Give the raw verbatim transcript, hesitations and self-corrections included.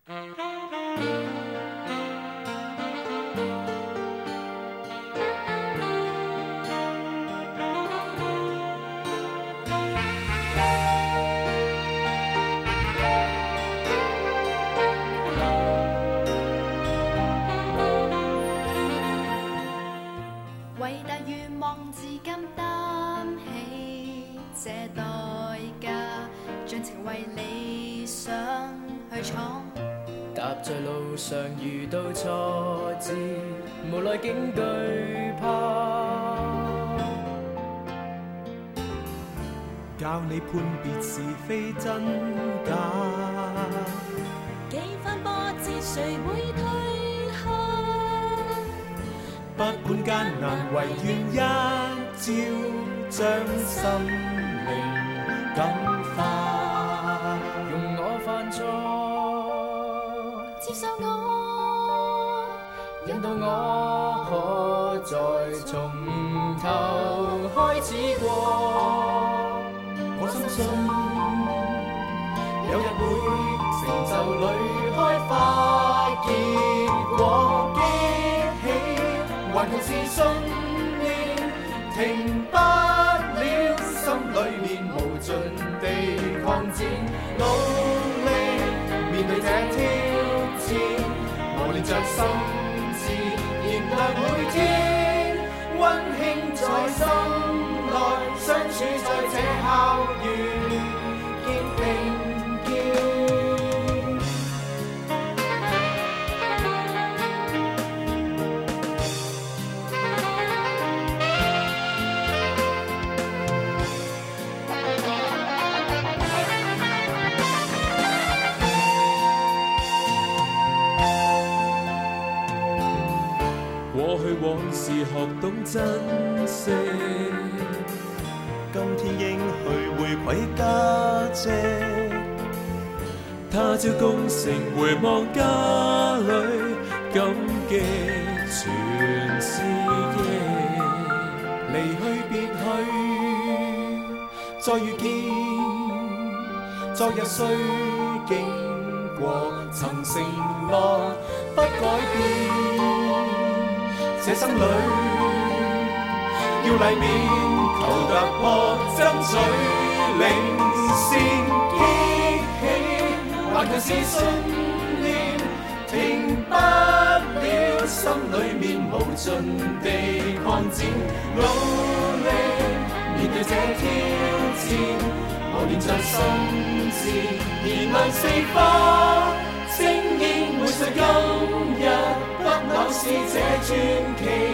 伟大願望至今擔起這代價，盡情為理想去闖。 踏在路上遇到挫折，無奈竟懼怕。 教你判別是非真假， 幾番波折誰會退下？ 不管艱難，唯願一朝將心靈感化。 用我犯錯， 接受我， 引導我可再從頭開始過。 我深信有日會成就裏開花結果，激起頑強是信念，停不了心裏面無盡地擴展，努力面對這挑戰，磨練着心智，燃亮每天，溫馨在心內，相處在這校園，肩並肩。過去往事學懂珍惜，今天應去回饋家姐。他朝功成回望家裏，感激全是憶。離去別去，再遇見，昨日雖經過，曾承諾不改變。這生裏要勵勉，求突破，爭取領先，激起頑強是信念，停不了心裏面無盡地擴展，努力面對這挑戰，磨練着心智，燃亮四方，精英會信今日不朽是這傳奇。